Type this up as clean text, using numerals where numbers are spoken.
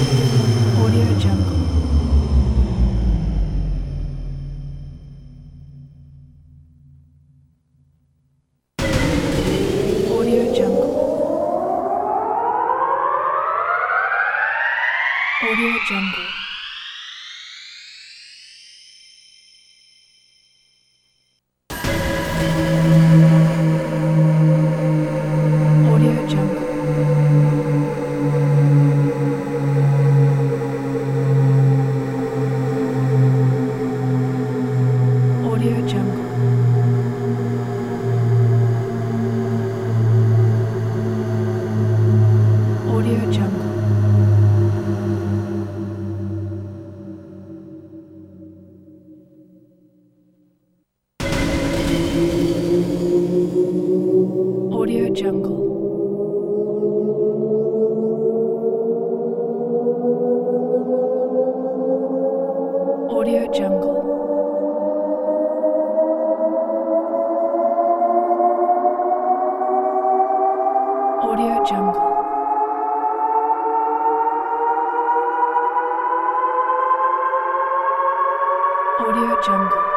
Audio Jungle. Audio Jungle. Audio Jungle. Audio Jungle. Audio Jungle. Audio Jungle. Audio Jungle. Audio Jungle. Audio Jungle. Audio Jungle.